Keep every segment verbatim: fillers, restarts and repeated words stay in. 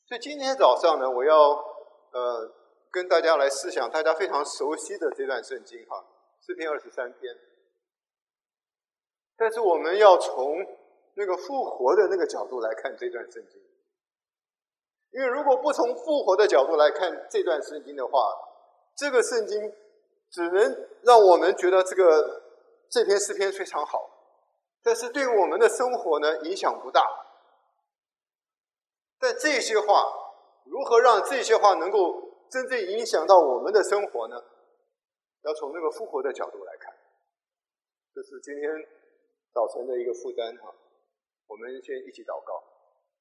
所以今天早上呢，我要呃跟大家来思想大家非常熟悉的这段圣经哈，诗篇二十三篇。但是我们要从那个复活的那个角度来看这段圣经，因为如果不从复活的角度来看这段圣经的话，这个圣经只能让我们觉得这个这篇诗篇非常好，但是对我们的生活呢影响不大。但这些话，如何让这些话能够真正影响到我们的生活呢？要从那个复活的角度来看，这是今天早晨的一个负担哈。我们先一起祷告。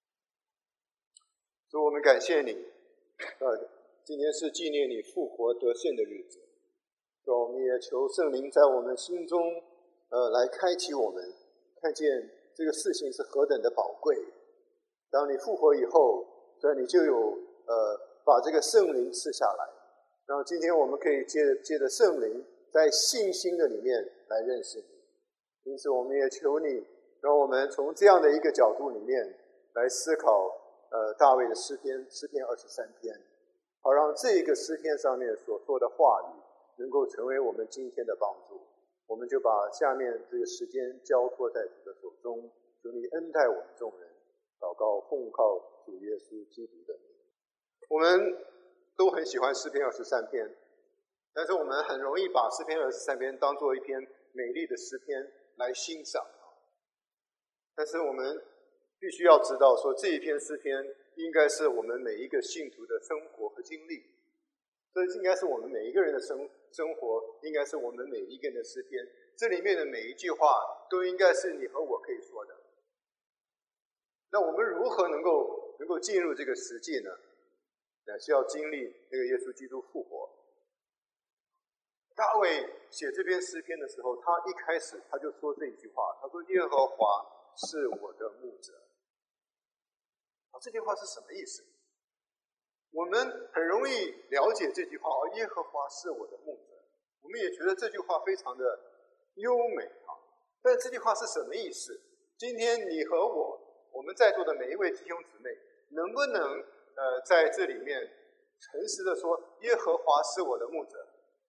主，我们感谢你，呃，今天是纪念你复活得胜的日子。主，我们也求圣灵在我们心中，呃，来开启我们，看见这个事情是何等的宝贵。当你复活以后，所以你就有呃把这个圣灵赐下来，然后今天我们可以借借着圣灵，在信心的里面来认识你。因此，我们也求你，让我们从这样的一个角度里面来思考，呃，大卫的诗篇，诗篇二十三篇，好让这个诗篇上面所说的话语，能够成为我们今天的帮助。我们就把下面这个时间交托在主的手中，求你恩待我们众人。祷告奉靠主耶稣基督的名。我们都很喜欢诗篇二十三篇，但是我们很容易把诗篇二十三篇当作一篇美丽的诗篇来欣赏。但是我们必须要知道说，这一篇诗篇应该是我们每一个信徒的生活和经历，这应该是我们每一个人的生生活，应该是我们每一个人的诗篇。这里面的每一句话都应该是你和我可以说的。那我们如何能够能够进入这个实际呢？乃是要经历那个耶稣基督复活。大卫写这篇诗篇的时候，他一开始他就说这一句话，他说：“耶和华是我的牧者。”啊，这句话是什么意思？我们很容易了解这句话，哦，耶和华是我的牧者，我们也觉得这句话非常的优美啊。但这句话是什么意思？今天你和我。我们在座的每一位弟兄姊妹，能不能呃在这里面诚实的说，耶和华是我的牧者？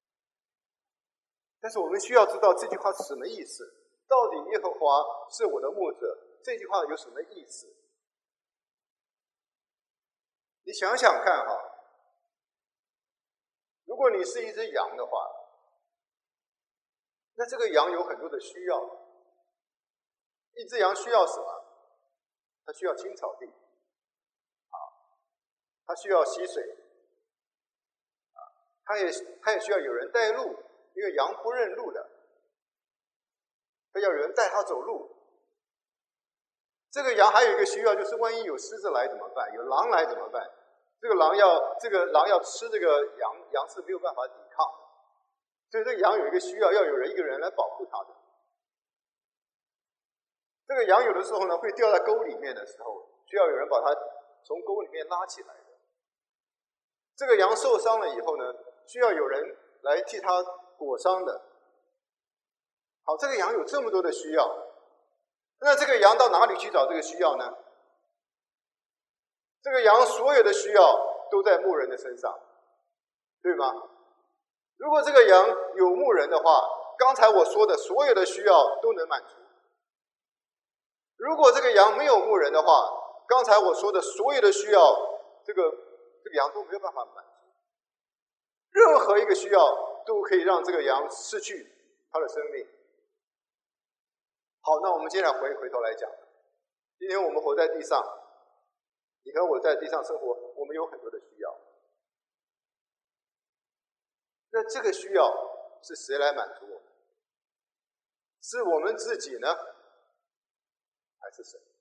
但是我们需要知道这句话是什么意思。到底耶和华是我的牧者，这句话有什么意思？你想想看哈，如果你是一只羊的话，那这个羊有很多的需要。一只羊需要什么？它需要青草地，啊，它需要溪水，啊，它也它也需要有人带路，因为羊不认路的，它要有人带它走路。这个羊还有一个需要，就是万一有狮子来怎么办？有狼来怎么办？这个狼要这个狼要吃这个羊，羊是没有办法抵抗的，所以这个羊有一个需要，要有人一个人来保护它的。这个羊有的时候呢会掉在沟里面的时候，需要有人把它从沟里面拉起来的。这个羊受伤了以后呢，需要有人来替它裹伤的。好，这个羊有这么多的需要，那这个羊到哪里去找这个需要呢？这个羊所有的需要都在牧人的身上，对吗？如果这个羊有牧人的话，刚才我说的所有的需要都能满足。如果这个羊没有牧人的话，刚才我说的所有的需要，这个这个羊都没有办法满足。任何一个需要都可以让这个羊失去它的生命。好，那我们接下来回回头来讲，今天我们活在地上，你和我在地上生活，我们有很多的需要。那这个需要是谁来满足我们？是我们自己呢？还是神？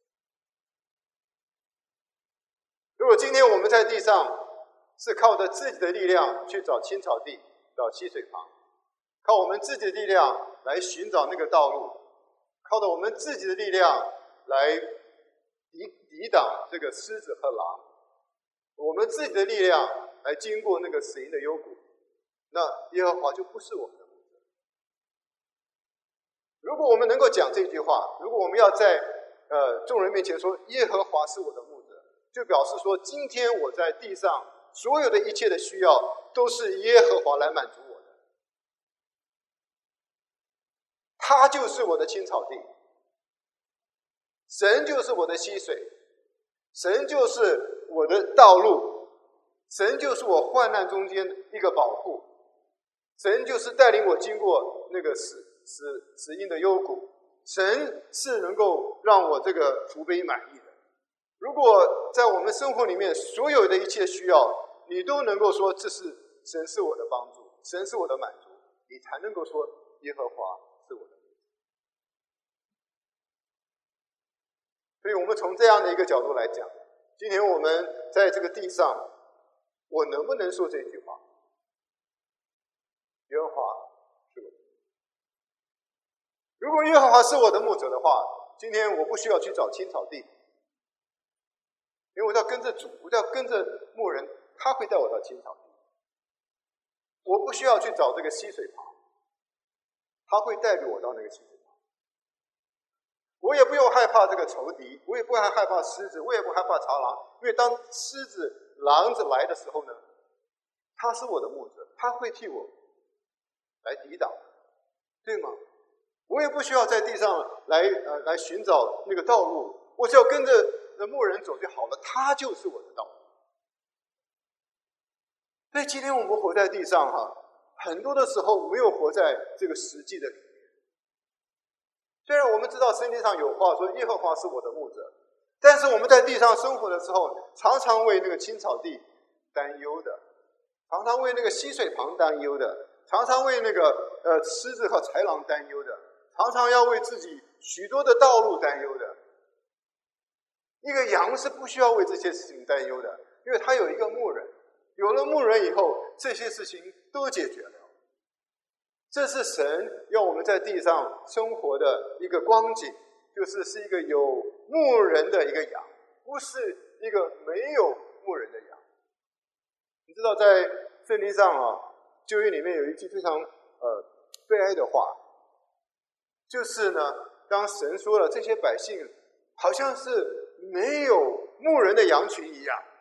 如果今天我们在地上是靠着自己的力量去找青草地、找溪水旁，靠我们自己的力量来寻找那个道路，靠着我们自己的力量来抵抵挡这个狮子和狼，我们自己的力量来经过那个死荫的幽谷，那耶和华就不是我们的牧者。如果我们能够讲这句话，如果我们要在呃众人面前说耶和华是我的牧者，就就表示说，今天我在地上所有的一切的需要，都是耶和华来满足我的。他就是我的青草地，神就是我的溪水，神就是我的道路，神就是我患难中间一个保护，神就是带领我经过那个死死死荫的幽谷，神是能够让我这个福杯满溢的。如果在我们生活里面所有的一切需要，你都能够说这是神是我的帮助，神是我的满足，你才能够说耶和华是我的。所以我们从这样的一个角度来讲，今天我们在这个地上，我能不能说这句话？耶和华是我的。如果耶和华是我的牧者的话，今天我不需要去找青草地，因为我要跟着主，我要跟着牧人，他会带我到青草地。我不需要去找这个溪水旁，他会带着我到那个溪水旁。我也不用害怕这个仇敌，我也不害怕狮子，我也不害怕豺狼，因为当狮子、狼子来的时候呢，他是我的牧者，他会替我来抵挡，对吗？我也不需要在地上来呃来寻找那个道路，我只要跟着牧人走就好了，他就是我的道路。所以今天我们活在地上哈，很多的时候没有活在这个实际的里面。虽然我们知道圣经上有话说耶和华是我的牧者，但是我们在地上生活的时候，常常为那个青草地担忧的，常常为那个溪水旁担忧的，常常为那个呃狮子和豺狼担忧的，常常要为自己许多的道路担忧的。一个羊是不需要为这些事情担忧的，因为它有一个牧人，有了牧人以后，这些事情都解决了。这是神要我们在地上生活的一个光景，就是是一个有牧人的一个羊，不是一个没有牧人的羊。你知道在圣经上啊，旧约里面有一句非常呃悲哀的话，就是呢，当神说了这些百姓好像是没有牧人的羊群一样，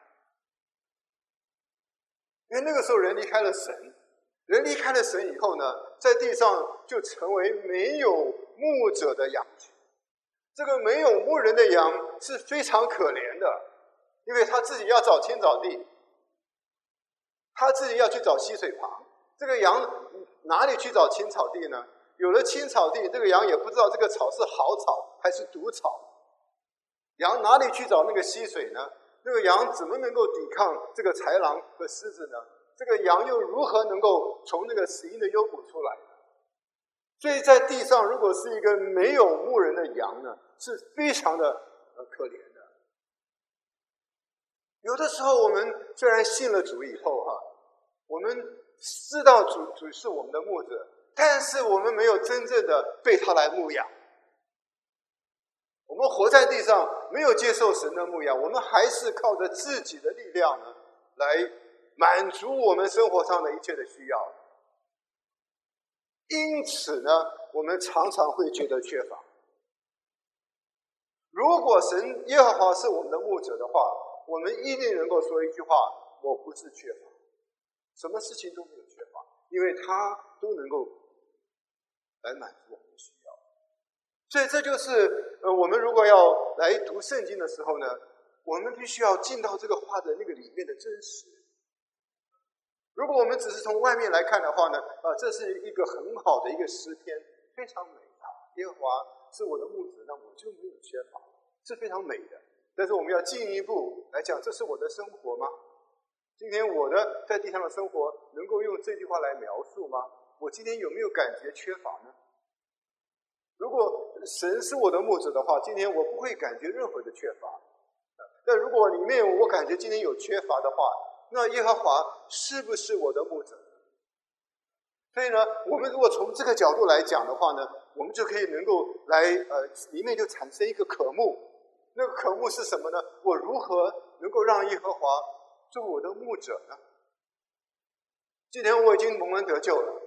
因为那个时候人离开了神，人离开了神以后呢，在地上就成为没有牧者的羊群。这个没有牧人的羊是非常可怜的，因为他自己要找青草地，他自己要去找溪水旁。这个羊哪里去找青草地呢？有了青草地，这个羊也不知道这个草是好草还是毒草。羊哪里去找那个溪水呢？这个羊怎么能够抵抗这个豺狼和狮子呢？这个羊又如何能够从那个死荫的幽谷出来？所以在地上，如果是一个没有牧人的羊呢，是非常的呃可怜的。有的时候我们虽然信了主以后哈，我们知道主主是我们的牧者，但是我们没有真正的被他来牧养。我们活在地上，没有接受神的牧养，我们还是靠着自己的力量呢，来满足我们生活上的一切的需要。因此呢，我们常常会觉得缺乏。如果神耶和华是我们的牧者的话，我们一定能够说一句话：我不是缺乏，什么事情都没有缺乏，因为他都能够来满足我们的需要。所以这就是呃，我们如果要来读圣经的时候呢，我们必须要进到这个话的那个里面的真实。如果我们只是从外面来看的话呢，啊，这是一个很好的一个诗篇，非常美啊！耶和华是我的牧者，那我就没有缺乏，是非常美的。但是我们要进一步来讲，这是我的生活吗？今天我的在地上的生活能够用这句话来描述吗？我今天有没有感觉缺乏呢？如果神是我的牧者的话，今天我不会感觉任何的缺乏。但如果里面我感觉今天有缺乏的话，那耶和华是不是我的牧者？所以呢，我们如果从这个角度来讲的话呢，我们就可以能够来呃，里面就产生一个渴慕。那个渴慕是什么呢？我如何能够让耶和华做我的牧者呢？今天我已经蒙恩得救了，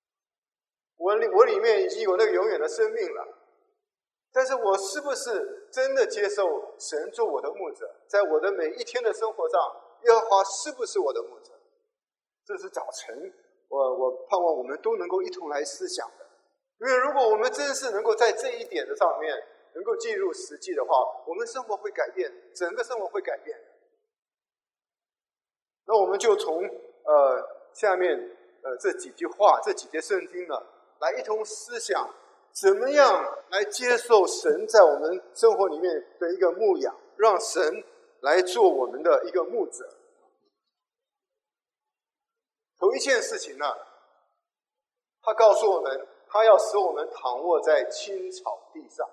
我里我里面已经有那个永远的生命了，但是我是不是真的接受神做我的牧者，在我的每一天的生活上，耶和华是不是我的牧者？这是早晨，我我盼望我们都能够一同来思想的。因为如果我们真是能够在这一点的上面能够进入实际的话，我们生活会改变，整个生活会改变。那我们就从呃下面呃这几句话、这几节圣经呢，来一同思想，怎么样来接受神在我们生活里面的一个牧养，让神来做我们的一个牧者。头一件事情呢，他告诉我们，他要使我们躺卧在青草地上。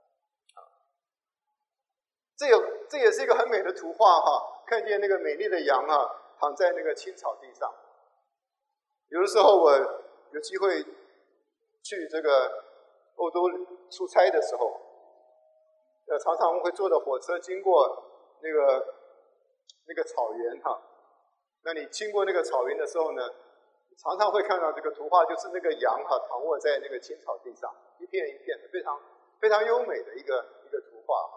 这个这也是一个很美的图画哈，看见那个美丽的羊啊，躺在那个青草地上。有的时候我有机会去这个欧洲出差的时候，呃，常常会坐的火车经过那个那个草原哈。那你经过那个草原的时候呢，常常会看到这个图画，就是那个羊哈躺卧在那个青草地上，一片一片的，非常非常优美的一个一个图画。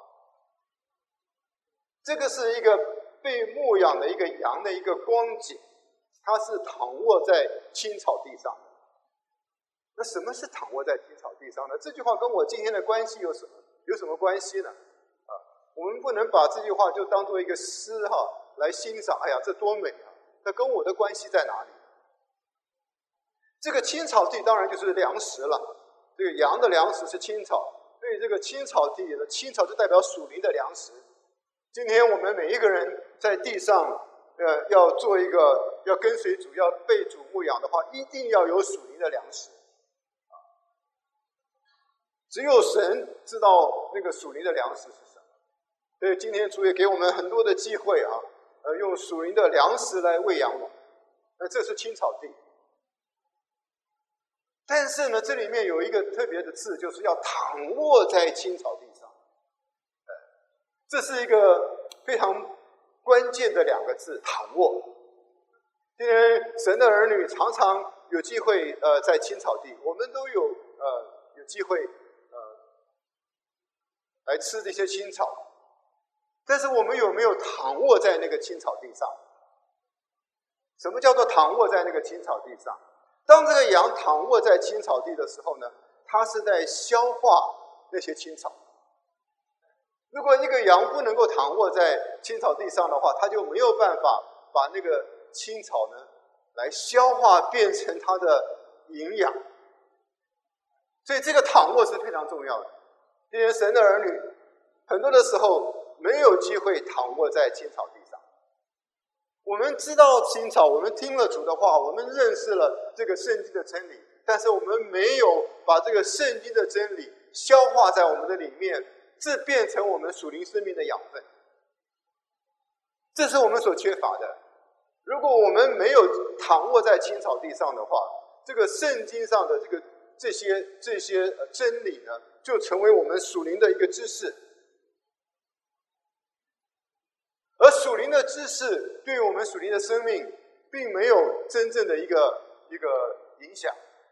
这个是一个被牧养的一个羊的一个光景，它是躺卧在青草地上。那什么是躺卧在青草地上呢？这句话跟我今天的关系有什么有什么关系呢？啊，我们不能把这句话就当做一个诗哈来欣赏。哎呀，这多美啊！那跟我的关系在哪里？这个青草地当然就是粮食了。这个羊的粮食是青草，所以这个青草地的青草就代表属灵的粮食。今天我们每一个人在地上，呃，要做一个要跟随主、要被主牧养的话，一定要有属灵的粮食。只有神知道那个属灵的粮食是什么。所以今天主也给我们很多的机会啊，呃，用属灵的粮食来喂养我们。那这是青草地。但是呢，这里面有一个特别的字，就是要躺卧在青草地上。这是一个非常关键的两个字，躺卧。今天神的儿女常常有机会呃在青草地，我们都有呃有机会呃来吃这些青草。但是我们有没有躺卧在那个青草地上？什么叫做躺卧在那个青草地上？当这个羊躺卧在青草地的时候呢，它是在消化那些青草。如果一个羊不能够躺卧在青草地上的话，它就没有办法把那个青草呢来消化，变成它的营养。所以这个躺卧是非常重要的。因为神的儿女很多的时候没有机会躺卧在青草地上。我们知道青草，我们听了主的话，我们认识了这个圣经的真理，但是我们没有把这个圣经的真理消化在我们的里面，这变成我们属灵生命的养分。这是我们所缺乏的。如果我们没有躺卧在青草地上的话，这个圣经上的这个这些这些真理呢，就成为我们属灵的一个知识。而属灵的知识对于我们属灵的生命并没有真正的一个一个影响。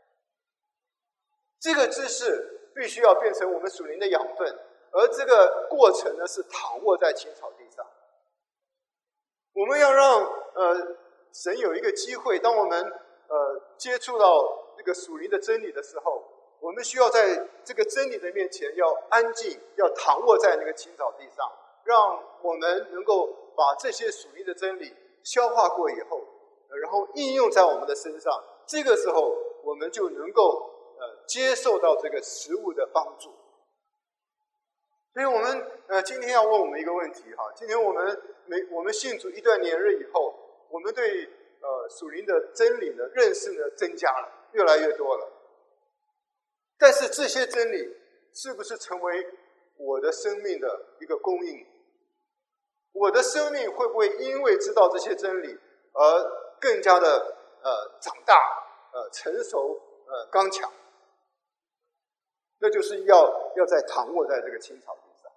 这个知识必须要变成我们属灵的养分，而这个过程呢是躺卧在青草地上。我们要让呃神有一个机会，当我们呃接触到这个属灵的真理的时候，我们需要在这个真理的面前要安静，要躺卧在那个青草地上，让我们能够把这些属灵的真理消化过以后，然后应用在我们的身上。这个时候，我们就能够呃接受到这个食物的帮助。所以我们呃今天要问我们一个问题哈，今天我们每我们信主一段年日以后，我们对呃属灵的真理的认识呢增加了，越来越多了。但是这些真理是不是成为我的生命的一个供应？我的生命会不会因为知道这些真理而更加的呃长大、呃成熟、呃刚强？那就是要要在躺卧在这个青草地上。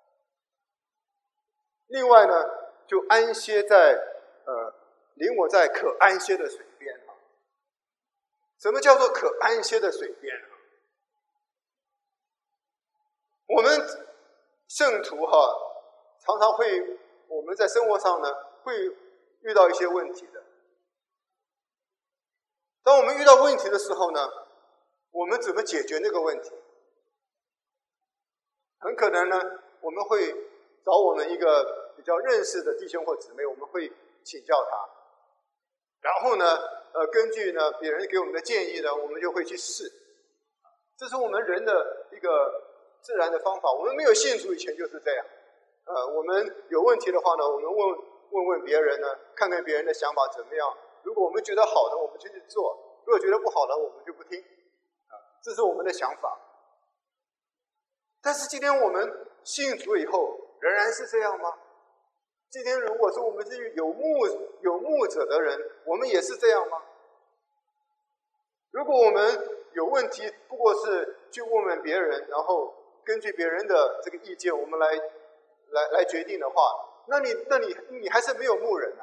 另外呢，就安歇在呃领我在可安歇的水边啊。什么叫做可安歇的水边啊？我们圣徒哈，常常会我们在生活上呢会遇到一些问题的。当我们遇到问题的时候呢，我们怎么解决那个问题？很可能呢，我们会找我们一个比较认识的弟兄或姊妹，我们会请教他，然后呢，呃，根据呢别人给我们的建议呢，我们就会去试。这是我们人的一个自然的方法。我们没有信主以前就是这样。呃，我们有问题的话呢，我们问问问别人呢，看看别人的想法怎么样。如果我们觉得好的，我们就去做；如果觉得不好的，我们就不听。啊，这是我们的想法。但是今天我们信主以后，仍然是这样吗？今天如果说我们是有牧有牧者的人，我们也是这样吗？如果我们有问题，不过是去问问别人，然后根据别人的这个意见，我们来来来决定的话，那你那你你还是没有牧人啊。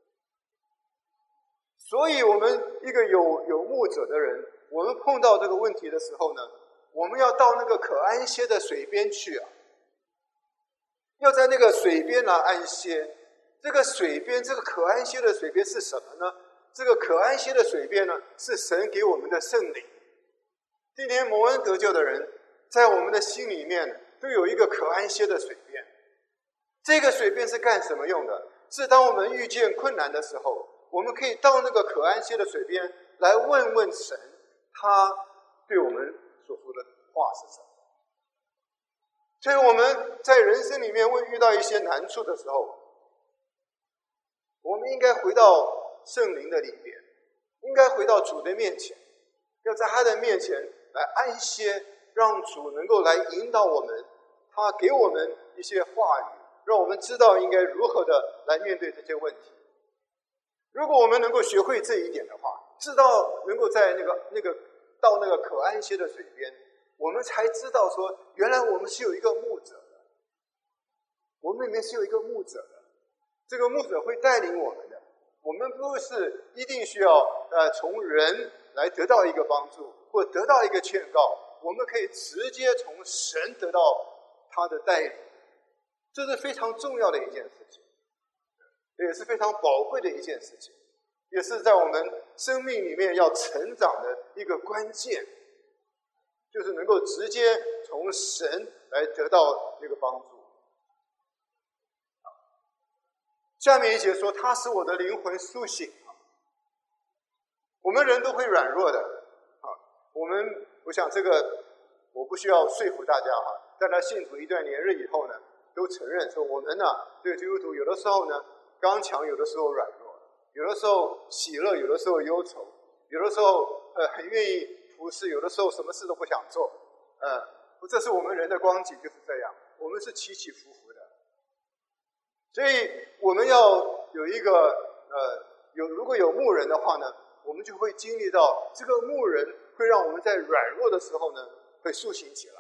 所以，我们一个有有牧者的人，我们碰到这个问题的时候呢，我们要到那个可安歇的水边去啊，要在那个水边来安歇。这个水边，这个可安歇的水边是什么呢？这个可安歇的水边呢，是神给我们的圣灵。今天蒙恩得救的人，在我们的心里面都有一个可安歇的水边。这个水边是干什么用的？是当我们遇见困难的时候，我们可以到那个可安歇的水边来问问神，他对我们所说的话是什么。所以我们在人生里面会遇到一些难处的时候，我们应该回到圣灵的里边，应该回到主的面前，要在他的面前来安歇，让主能够来引导我们，他给我们一些话语，让我们知道应该如何的来面对这些问题。如果我们能够学会这一点的话，知道能够在那个那个到那个可安歇的水边，我们才知道说，原来我们是有一个牧者的，我们里面是有一个牧者的，这个牧者会带领我们的。我们不是一定需要呃从人来得到一个帮助，或得到一个劝告，我们可以直接从神得到他的带领，这是非常重要的一件事情，也是非常宝贵的一件事情，也是在我们生命里面要成长的一个关键，就是能够直接从神来得到这个帮助。下面一节说，他使我的灵魂苏醒。我们人都会软弱的啊，我们我想这个我不需要说服大家哈，在他信主一段年日以后呢，都承认说我们呢，这个基督徒有的时候呢刚强，有的时候软弱，有的时候喜乐，有的时候忧愁，有的时候呃很愿意服侍，有的时候什么事都不想做，呃，这是我们人的光景，就是这样，我们是起起伏伏的。所以我们要有一个呃有如果有牧人的话呢，我们就会经历到这个牧人会让我们在软弱的时候呢会苏醒起来。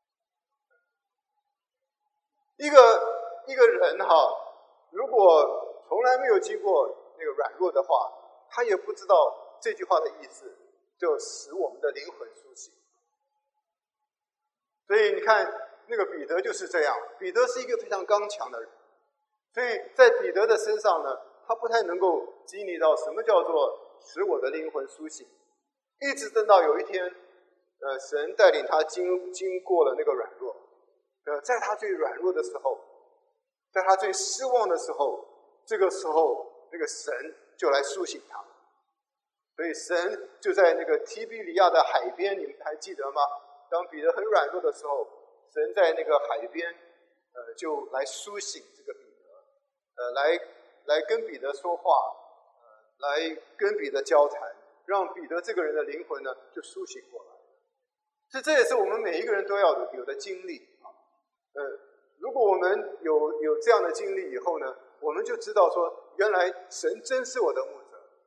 一个一个人哈，如果从来没有经过那个软弱的话，他也不知道这句话的意思，就使我们的灵魂苏醒。所以你看那个彼得就是这样，彼得是一个非常刚强的人，所以在彼得的身上呢，他不太能够经历到什么叫做使我的灵魂苏醒，一直等到有一天，呃，神带领他经经过了那个软弱，呃，在他最软弱的时候，在他最失望的时候，这个时候那个神就来苏醒他。所以神就在那个提比里亚的海边，你们还记得吗？当彼得很软弱的时候，神在那个海边，呃，就来苏醒这个彼得，呃，来来跟彼得说话，呃，来跟彼得交谈，让彼得这个人的灵魂呢就苏醒过来。所以这也是我们每一个人都要有的经历啊。呃，如果我们有有这样的经历以后呢，我们就知道说，原来神真是我的牧者。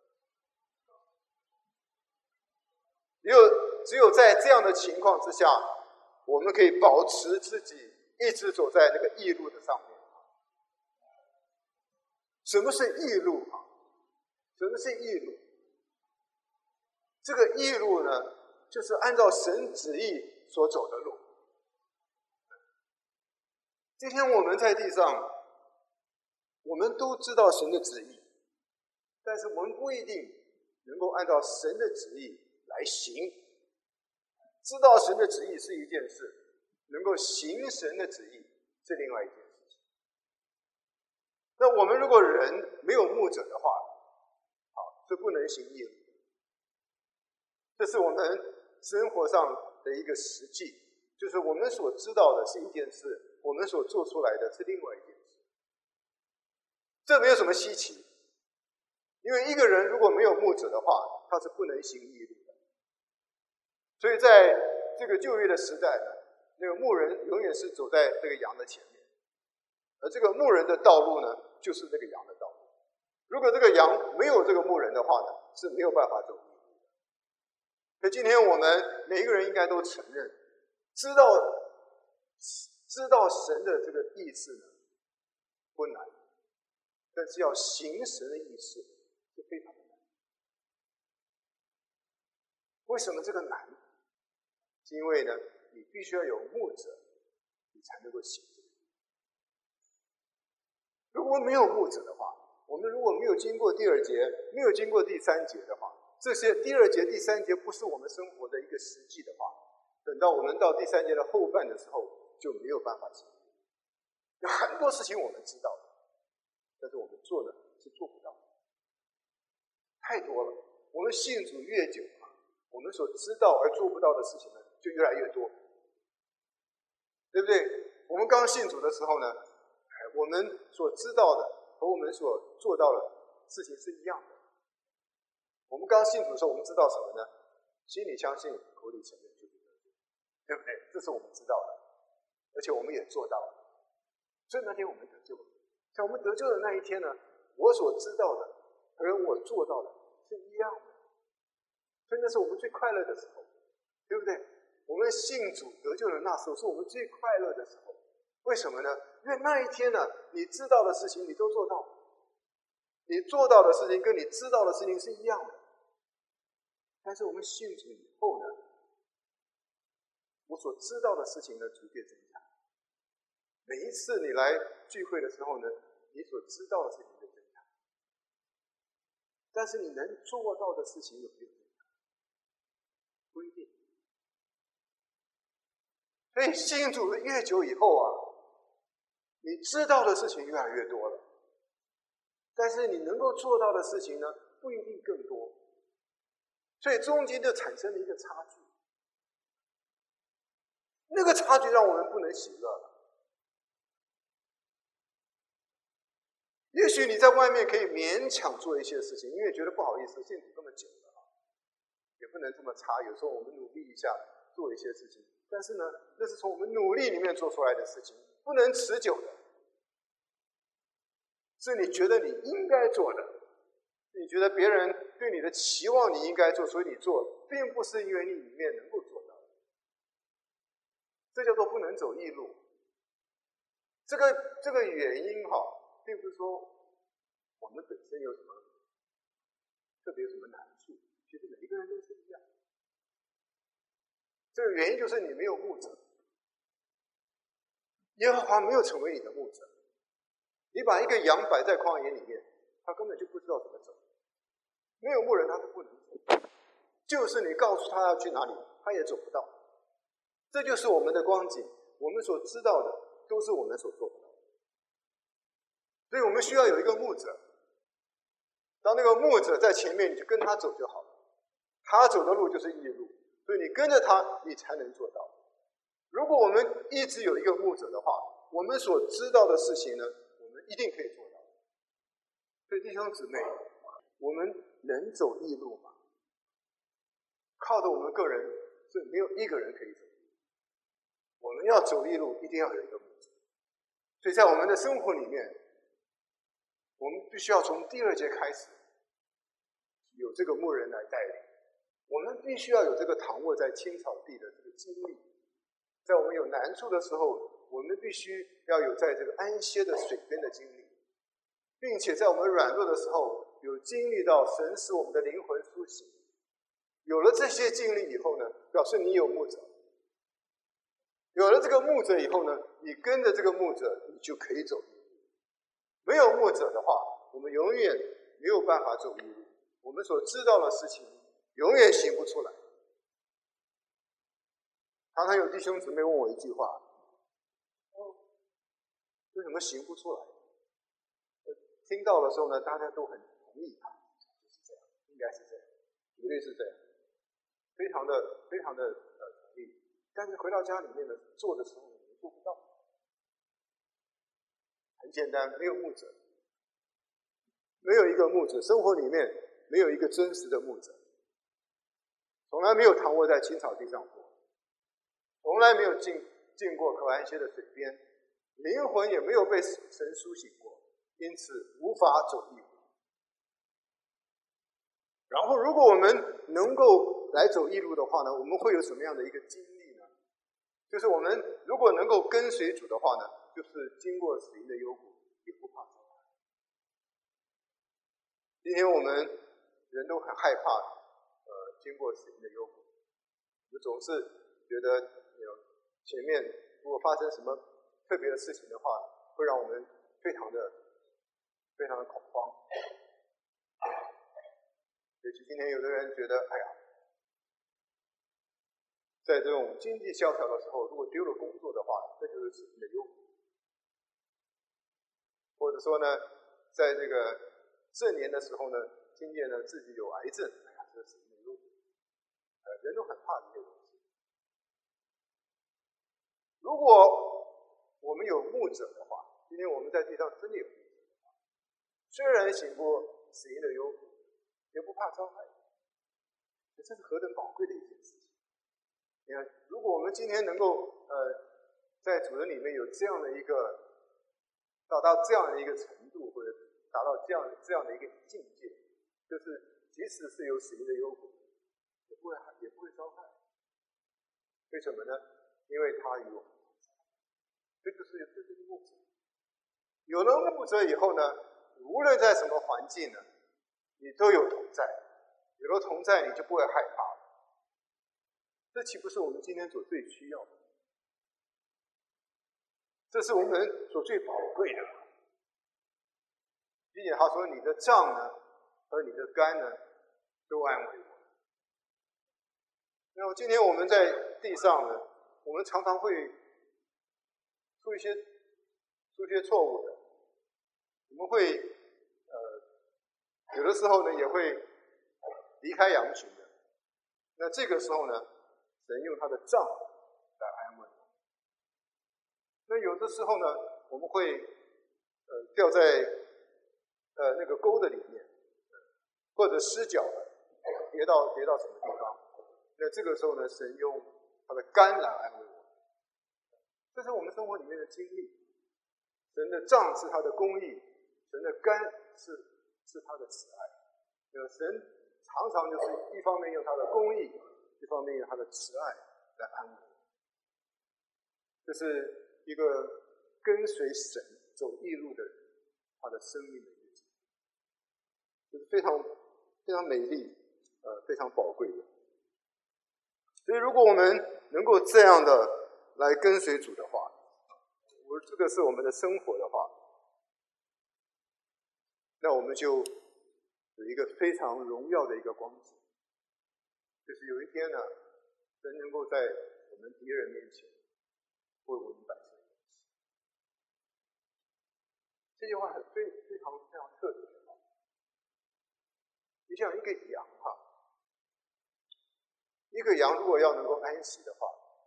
只有只有在这样的情况之下，我们可以保持自己一直走在那个义路的上面。什么是义路啊？什么是义路？这个义路呢，就是按照神旨意所走的路。 今天我们在地上，我们都知道神的旨意，但是我们不一定能够按照神的旨意来行。知道神的旨意是一件事，能够行神的旨意是另外一件事情。那我们如果人没有牧者的话，好，是不能行义的。这是我们生活上的一个实际，就是我们所知道的是一件事，我们所做出来的是另外一件事。这没有什么稀奇，因为一个人如果没有牧者的话，他是不能行义路的。所以在这个旧约的时代呢，那个牧人永远是走在这个羊的前面，而这个牧人的道路呢，就是这个羊的道路。如果这个羊没有这个牧人的话呢，是没有办法走义路的。所以今天我们每一个人应该都承认，知道知道神的这个意思呢，不难，但是要行神的意思是非常的难。为什么这个难？是因为呢，你必须要有牧者，你才能够行这个。如果没有牧者的话，我们如果没有经过第二节，没有经过第三节的话，这些第二节、第三节不是我们生活的一个实际的话，等到我们到第三节的后半的时候，就没有办法行。有很多事情我们知道，但是我们做的是做不到，太多了。我们信主越久啊，我们所知道而做不到的事情呢，就越来越多，对不对？我们刚信主的时候呢，我们所知道的和我们所做到的事情是一样的。我们刚信主的时候，我们知道什么呢？心里相信，口里承认，就不得罪，对不对？这是我们知道的，而且我们也做到了。所以那天我们得救了。在我们得救的那一天呢，我所知道的和我做到的是一样的。所以那是我们最快乐的时候，对不对？我们信主得救的那时候是我们最快乐的时候。为什么呢？因为那一天呢，你知道的事情你都做到，你做到的事情跟你知道的事情是一样的。但是我们信主以后呢，我所知道的事情呢逐渐增加。每一次你来聚会的时候呢，你所知道的事情就增加，但是你能做到的事情有没有增加？不一定。所以信主越久以后啊，你知道的事情越来越多了，但是你能够做到的事情呢，不一定更多。所以中间就产生了一个差距，那个差距让我们不能喜乐了。也许你在外面可以勉强做一些事情，因为觉得不好意思，信主这么久了，也不能这么差。有时候我们努力一下做一些事情，但是呢，那是从我们努力里面做出来的事情，不能持久的。是你觉得你应该做的，你觉得别人对你的期望你应该做，所以你做，并不是因为你里面能够做到。这叫做不能走义路。这个这个原因哈，并不是说我们本身有什么特别有什么难处，其实每一个人都是一样。这个原因就是你没有牧者，耶和华没有成为你的牧者。你把一个羊摆在旷野里面，他根本就不知道怎么走。没有牧人，他是不能走。就是你告诉他要去哪里，他也走不到。这就是我们的光景，我们所知道的都是我们所做不到的。所以我们需要有一个牧者。当那个牧者在前面，你就跟他走就好了。他走的路就是义路，所以你跟着他，你才能做到。如果我们一直有一个牧者的话，我们所知道的事情呢，我们一定可以做到。所以弟兄姊妹，我们能走义路吗？靠着我们个人是没有一个人可以走。我们要走义路，一定要有一个牧者。所以在我们的生活里面，我们必须要从第二节开始，有这个牧人来带领。我们必须要有这个躺卧在青草地的这个经历。在我们有难处的时候，我们必须要有在这个安歇的水边的经历，并且在我们软弱的时候，有经历到神使我们的灵魂苏醒。有了这些经历以后呢，表示你有牧者。 有了这个牧者以后呢，你跟着这个牧者，你就可以走义路。没有牧者的话，我们永远没有办法走义路。我们所知道的事情，永远行不出来。常常有弟兄姊妹问我一句话：为什么行不出来？听到的时候呢，大家都很同意他，就是这样，应该是这样，绝对是这样，非常的非常的呃同意。但是回到家里面呢，做的时候你做不到。很简单，没有牧者，没有一个牧者，生活里面没有一个真实的牧者，从来没有躺卧在青草地上过，从来没有进进过可安歇的水边，灵魂也没有被神苏醒过，因此无法走义路。然后，如果我们能够来走义路的话呢，我们会有什么样的一个经历呢？就是我们如果能够跟随主的话呢，就是经过死荫的幽谷，也不怕遭害。今天我们人都很害怕，呃，经过死荫的幽谷，我们总是觉得，呃，前面如果发生什么特别的事情的话，会让我们非常的、非常的恐慌。尤其今天有的人觉得，哎呀，在这种经济萧条的时候，如果丢了工作的话，这就是死荫的幽谷。或者说呢，在这个这年的时候呢，听见呢自己有癌症，哎呀，这是死荫的幽谷。呃，人都很怕这些东西。如果我们有牧者的话，今天我们在地上真的有牧者的话，虽然行过死荫的幽谷，也不怕遭害，这是何等宝贵的一件事情！你看，如果我们今天能够呃，在主人里面有这样的一个达到这样的一个程度，或者达到这样这样的一个境界，就是即使是有死荫的幽谷，也不会也不会遭害。为什么呢？因为他与我们同在。这就是这就是牧者。有了牧者以后呢，无论在什么环境呢，你都有同在，有了同在，你就不会害怕了。这岂不是我们今天所最需要的？这是我们所最宝贵的。并且他说：“你的杖呢，和你的竿呢，都安慰我。”那么今天我们在地上呢，我们常常会出一些出一些错误的，我们会呃有的时候呢也会离开羊群的。那这个时候呢，神用他的杖来安慰我。那有的时候呢，我们会呃掉在呃那个沟的里面，或者失脚了，跌到跌到什么地方？那这个时候呢，神用他的竿来安慰我。这是我们生活里面的经历。神的杖是他的公义，神的竿是是他的慈爱。呃，神常常就是一方面用他的公义，一方面用他的慈爱来安慰我。这是一个跟随神走义路的人，他的生命的一个经历，这是非常非常美丽，呃，非常宝贵的。所以，如果我们能够这样的来跟随主的话，我这个是我们的生活的话，那我们就有一个非常荣耀的一个光景，就是有一天呢，人能够在我们敌人面前为我们百姓而死。这句话很非非常非常特别的话。你想一个羊哈，一个羊如果要能够安息的话，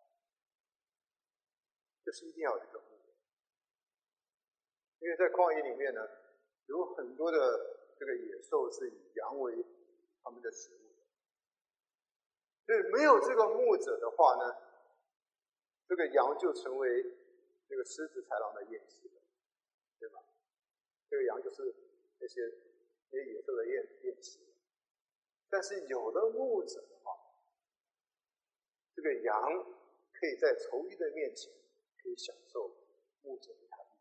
就是一定要有一个牧人。因为在旷野里面呢，有很多的这个野兽是以羊为他们的食物的，所以没有这个牧者的话呢，这个羊就成为这个狮子豺狼的宴席了，对吧？这个羊就是那些那些野兽的宴宴席。但是有了牧者的话，这个羊可以在仇敌的面前可以享受牧者的他。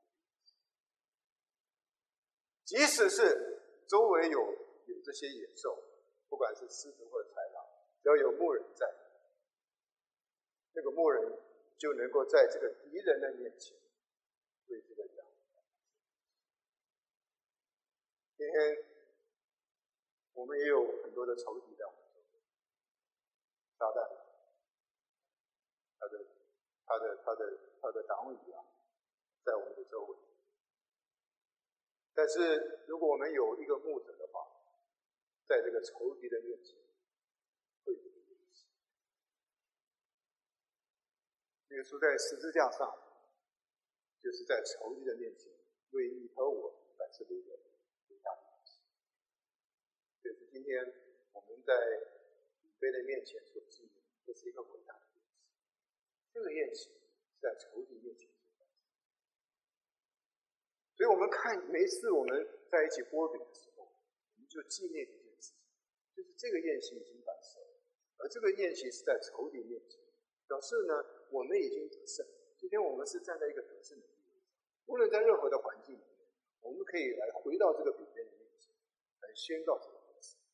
即使是周围有有这些野兽，不管是狮子或者豺狼，只要有牧人在，那个牧人就能够在这个敌人的面前为这个羊。今天我们也有很多的仇敌在我们周围，撒旦，他的、他的、他的、他的党羽啊，在我们的周围。但是如果我们有一个牧者的话，在这个仇敌的面前，会有一个事。耶稣在十字架上，就是在仇敌的面前，为你和我摆设了一个伟大的东西。这是今天我们在礼杯的面前所纪念，这是一个伟大的宴席。这个宴席是在仇敌面前所摆设。所以我们看每次我们在一起剥饼的时候，我们就纪念一件事情，就是这个宴席已经摆设了，而这个宴席是在仇敌面前，表示呢我们已经得胜。今天我们是站在一个得胜的地位上，无论在任何的环境里面，我们可以来回到这个饼杯的面前，来宣告这个得胜。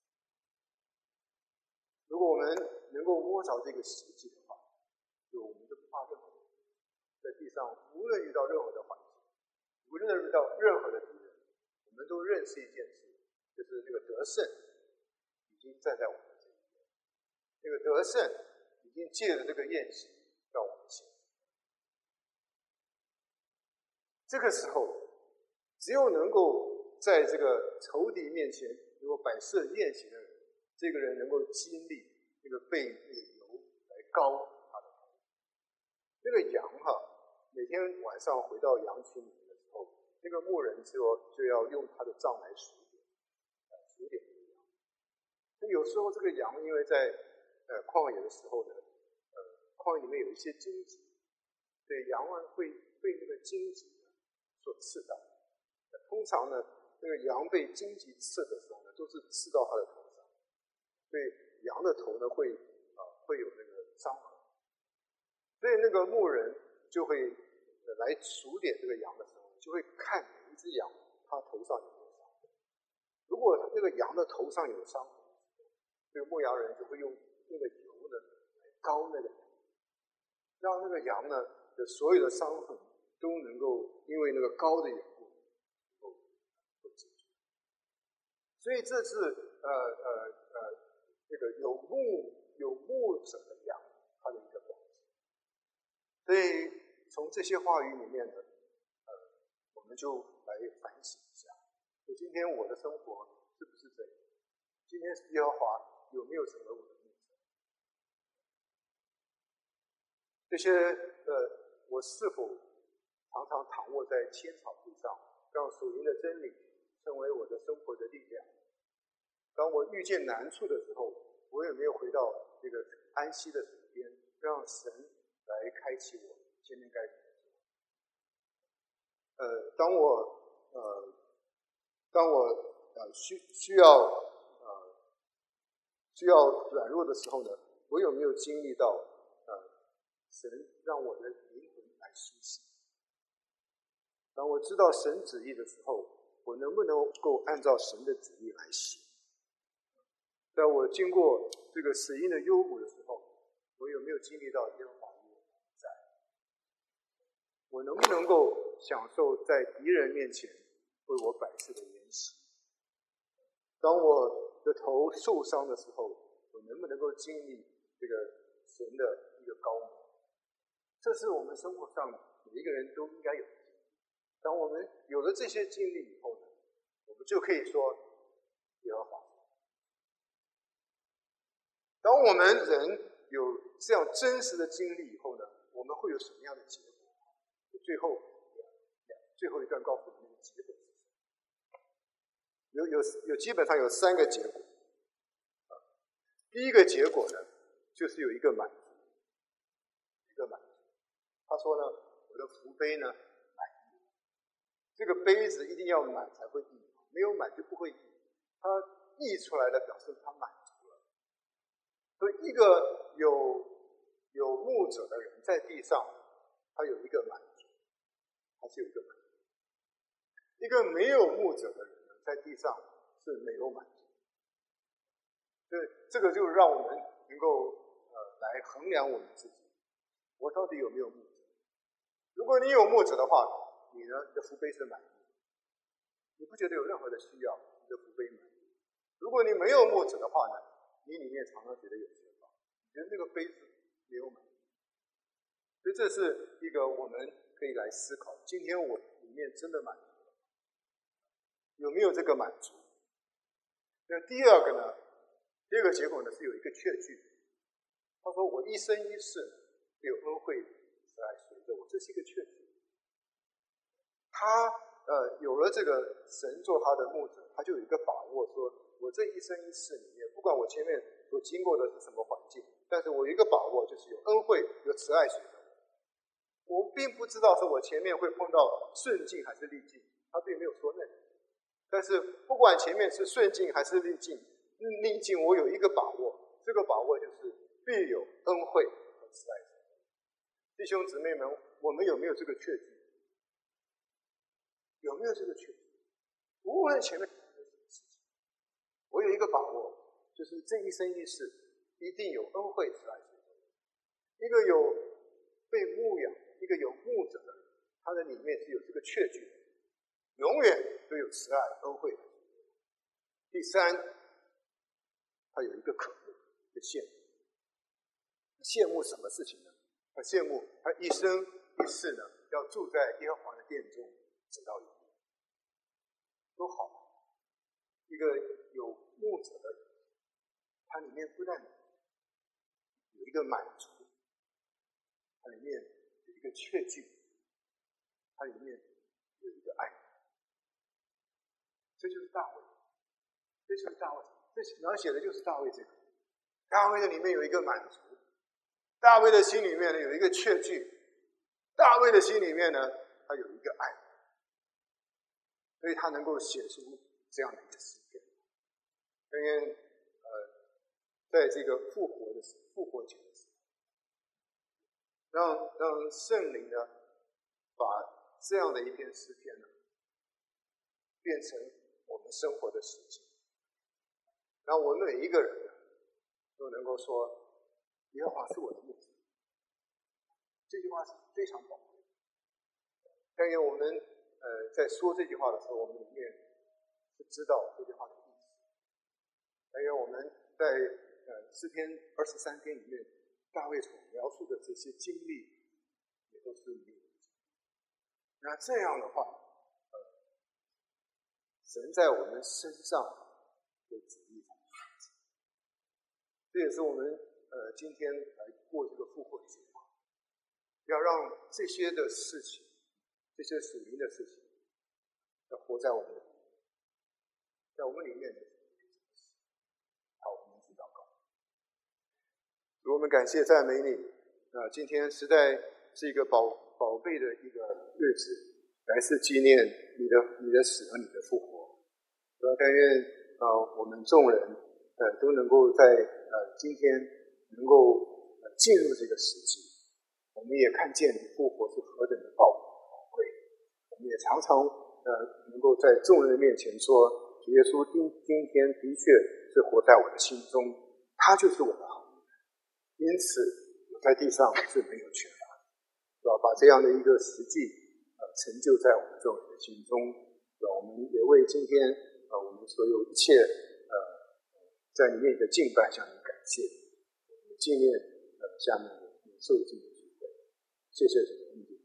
如果我们能够摸着这个实际的话，就我们就不怕任何人，在地上无论遇到任何的环境，无论遇到任何的敌人，我们都认识一件事，就是这个得胜已经站在我们的这一边，这个得胜已经借着这个宴席到我们前面。这个时候，只有能够在这个仇敌面前能够摆设宴席的人，这个人能够经历这个被那个油来膏他的头。那个羊哈，每天晚上回到羊群里面的时候，那个牧人就就要用他的杖来数点，数点这个羊。那有时候这个羊因为在呃旷野的时候呢，呃旷野里面有一些荆棘，对羊啊会被那个荆棘所刺到。通常呢，那个羊被荆棘刺的时候呢，都是刺到它的头上，所以羊的头呢会啊、呃、会有那个伤痕。所以那个牧人就会、呃、来数点这个羊的时候，就会看每一只羊它头上有没有伤痕。如果那个羊的头上有伤痕，这个牧羊人就会用那个油呢来膏那个羊，让那个羊呢的所有的伤痕都能够因为那个膏的缘故能够能够解决。所以这是呃呃呃这个有牧有牧者的羊它的一个表现。所以从这些话语里面呢，呃，我们就来反省一下，就今天我的生活是不是这样？今天耶和华有没有成为我的牧者？这些呃，我是否常常躺卧在千草地上，让属灵的真理成为我的生活的力量？当我遇见难处的时候，我有没有回到这个安息的水边，让神来开启我今天该怎么做？呃，当我呃，当我呃需需要呃需要软弱的时候呢，我有没有经历到呃神让我的灵魂来苏醒？当我知道神旨意的时候，我能不能够按照神的旨意来行？在我经过这个死荫的幽谷的时候，我有没有经历到耶和华与我同在？我能不能够享受在敌人面前为我摆设的筵席？当我的头受伤的时候，我能不能够经历这个神的一个膏抹？这是我们生活上每一个人都应该有的经历。当我们有了这些经历以后呢，我们就可以说耶和华。当我们人有这样真实的经历以后呢，我们会有什么样的结果？最后，最后一段告诉我们的结果是什么？有有有，基本上有三个结果。第一个结果呢，就是有一个满足，一个满足。他说呢，我的福杯呢满溢，这个杯子一定要满才会溢，没有满就不会溢。它溢出来的表示它满足了。所以一个有有牧者的人在地上，他有一个满足，他是有一个满足。一个没有牧者的人呢，在地上是没有满足。对，这个就让我们能够呃来衡量我们自己。 我到底有没有牧者？如果你有牧者的话，你呢，你的福杯是满意，你不觉得有任何的需要，你的福杯满意。如果你没有牧者的话呢，你里面常常觉得有缺乏，你觉得那个杯子没有满意。所以这是一个我们可以来思考，今天我里面真的满足了，有没有这个满足？那第二个呢？第二个结果呢是有一个确据，他说我一生一世有恩惠慈爱随着我，这是一个确据。他呃有了这个神做他的牧者，他就有一个把握，说我这一生一世里面，不管我前面所经过的是什么环境，但是我有一个把握，就是有恩惠有慈爱随着我。我并不知道说我前面会碰到顺境还是逆境，他并没有说那个。但是不管前面是顺境还是逆境，逆境我有一个把握，这个把握就是必有恩惠和慈爱。弟兄姊妹们，我们有没有这个确据？有没有这个确据？无论前面发生什么事情，我有一个把握，就是这一生一世一定有恩惠慈爱。一个有被牧养、一个有牧者的人，他的里面是有这个确据的，永远都有慈爱恩惠。第三，他有一个渴慕，一个羡慕。羡慕什么事情呢？他羡慕他一生一世呢，要住在耶和华的殿中，直到永远。多好！一个有牧者的人，他里面不但有一个满足，它里面有一个确据，它里面有一个爱。这就是大卫，这就是大卫，这描写的就是大卫这个。大卫的里面有一个满足，大卫的心里面呢有一个确据，大卫的心里面呢他有一个爱，所以他能够写出这样的一个诗篇。因为呃，在这个复活的时候，复活节的时候，让让圣灵呢把这样的一篇诗篇呢变成我们生活的实际，让我们每一个人呢都能够说耶和华是我的牧者。这句话是非常宝贵的。但愿我们呃在说这句话的时候，我们里面是知道这句话的意思。但愿我们在呃诗篇二十三篇里面，大卫所描述的这些经历，也都是你。那这样的话，呃，神在我们身上的旨意，这也是我们呃今天来过这个复活节，要让这些的事情，这些属灵的事情，要活在我们的里面，在我们里面。好，我们一起祷告。主，我们感谢赞美你。啊、呃，今天实在是一个宝宝贝的一个日子，来次纪念你的你的死和你的复活。主要但愿啊、呃，我们众人呃都能够在呃今天能够呃进入这个时机。我们也看见你复活是何等的宝贵，我们也常常呃能够在众人的面前说，主耶稣今今天的确是活在我的心中，他就是我的好人，因此我在地上是没有缺乏的，是吧？把这样的一个实际呃成就在我们众人的心中，是吧？我们也为今天呃我们所有一切呃在你面前的敬拜向你感谢，我们纪念呃下面的受敬的聚会，谢谢主。